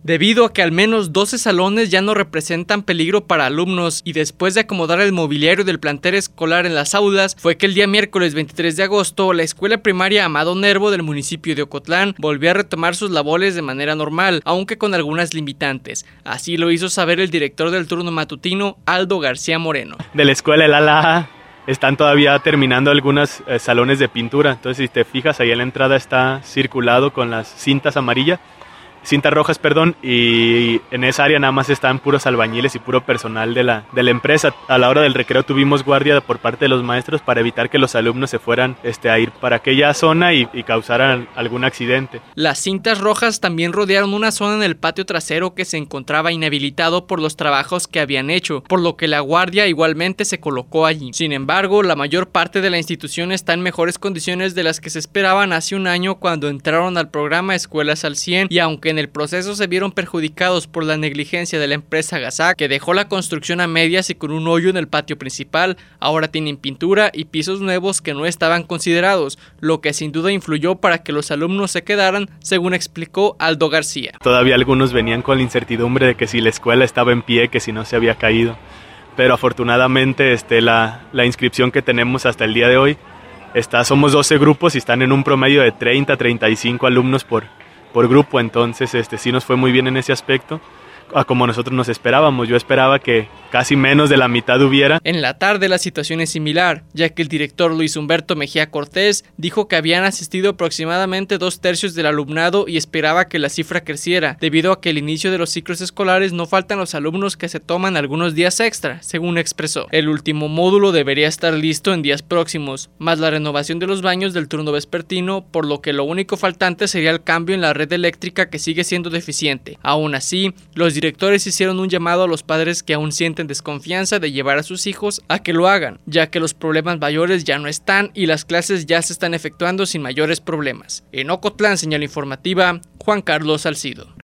Debido a que al menos 12 salones ya no representan peligro para alumnos y después de acomodar el mobiliario del plantel escolar en las aulas, fue que el día miércoles 23 de agosto la escuela primaria Amado Nervo del municipio de Ocotlán volvió a retomar sus labores de manera normal, aunque con algunas limitantes. Así lo hizo saber el director del turno matutino, Aldo García Moreno. De la escuela El Ala están todavía terminando algunos salones de pintura, entonces si te fijas ahí en la entrada está circulado con las cintas rojas, y en esa área nada más están puros albañiles y puro personal de la empresa. A la hora del recreo tuvimos guardia por parte de los maestros para evitar que los alumnos se fueran a ir para aquella zona y causaran algún accidente. Las cintas rojas también rodearon una zona en el patio trasero que se encontraba inhabilitado por los trabajos que habían hecho, por lo que la guardia igualmente se colocó allí. Sin embargo, la mayor parte de la institución está en mejores condiciones de las que se esperaban hace un año cuando entraron al programa Escuelas al 100, y aunque en el proceso se vieron perjudicados por la negligencia de la empresa Gazac, que dejó la construcción a medias y con un hoyo en el patio principal, ahora tienen pintura y pisos nuevos que no estaban considerados, lo que sin duda influyó para que los alumnos se quedaran, según explicó Aldo García. Todavía algunos venían con la incertidumbre de que si la escuela estaba en pie, que si no se había caído, pero afortunadamente la inscripción que tenemos hasta el día de hoy, somos 12 grupos y están en un promedio de 30-35 alumnos por grupo, entonces sí nos fue muy bien en ese aspecto, como nosotros nos esperábamos. Yo esperaba que casi menos de la mitad hubiera. En la tarde la situación es similar, ya que el director Luis Humberto Mejía Cortés dijo que habían asistido aproximadamente 2/3 del alumnado y esperaba que la cifra creciera, debido a que al inicio de los ciclos escolares no faltan los alumnos que se toman algunos días extra, según expresó. El último módulo debería estar listo en días próximos, más la renovación de los baños del turno vespertino, por lo que lo único faltante sería el cambio en la red eléctrica, que sigue siendo deficiente. Aún así, los directores hicieron un llamado a los padres que aún sienten desconfianza de llevar a sus hijos a que lo hagan, ya que los problemas mayores ya no están y las clases ya se están efectuando sin mayores problemas. En Ocotlán, señal informativa, Juan Carlos Salcido.